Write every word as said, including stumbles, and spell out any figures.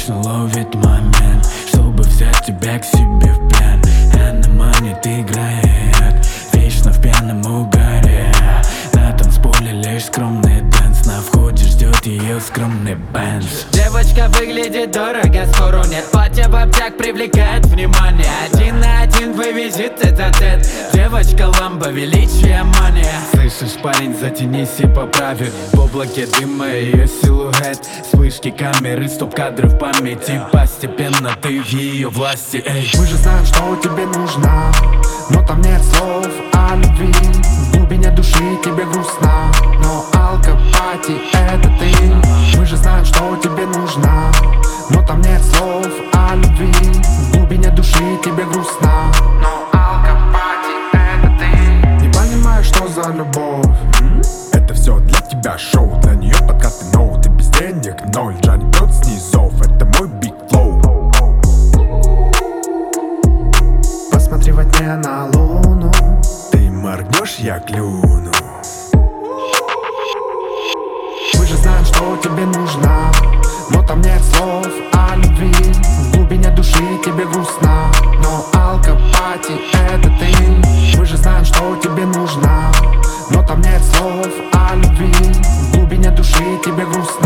вечно ловит момент, чтобы взять тебя к себе в плен. Она манит, играет, вечно в пьяном угаре. На танцполе лишь скромный дэнс, на входе ждет ее скромный бенз. Девочка выглядит дорого, спору нет. Платье в обтяг привлекает внимание. Один на один вывезет этот-тет. Девочка ламба, величие мания. Слышишь, парень, затянись и поправь. В облаке дыма ее силуэт. Вспышки камеры, стоп-кадры в памяти. Постепенно ты в ее власти, эй. Мы же знаем, что тебе нужно, но там нет слов о любви. В глубине души тебе грустно, но алкопати это ты. Мы же знаем, что тебе нужно, но там нет слов о любви. В глубине души тебе грустно, но алкопати это ты. Не понимаю, что за любовь. Это все для тебя шоу, для нее подкаты ноу. Ты без денег ноль, Джани бьет снизов. Это мой биг флоу. Посмотри во тьме на луну. Ты моргнешь, я клюну. Мы же знаем, что тебе нужно, но там нет слов о любви. В глубине души тебе грустно, но алкопати это ты. Мы же знаем, что тебе нужно, но там нет слов о любви. В глубине души тебе грустно.